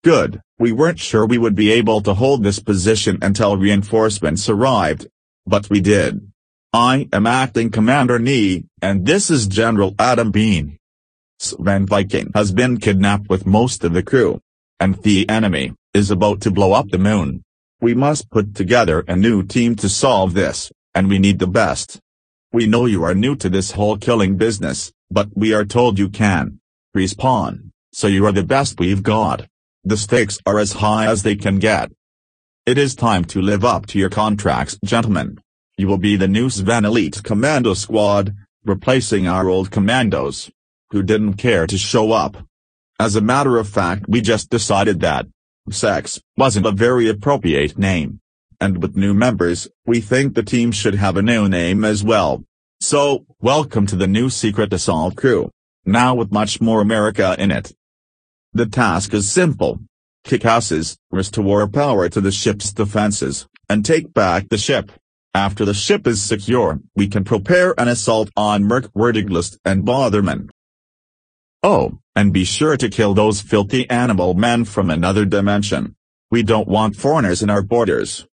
Good, we weren't sure we would be able to hold this position until reinforcements arrived. But we did. I am Acting Commander Nee, and this is General Adam Bean. Sven Viking has been kidnapped with most of the crew. And the enemy is about to blow up the moon. We must put together a new team to solve this, and we need the best. We know you are new to this whole killing business, but we are told you can respawn, so you are the best we've got. The stakes are as high as they can get. It is time to live up to your contracts, gentlemen. You will be the new Sven Elite Commando Squad, replacing our old commandos, who didn't care to show up. As a matter of fact, we just decided that sex wasn't a very appropriate name. And with new members, we think the team should have a new name as well. So, welcome to the new Secret Assault crew, now with much more America in it. The task is simple. Kick asses, restore power to the ship's defenses, and take back the ship. After the ship is secure, we can prepare an assault on Merc Werdiglist and Botherman. Oh, and be sure to kill those filthy animal men from another dimension. We don't want foreigners in our borders.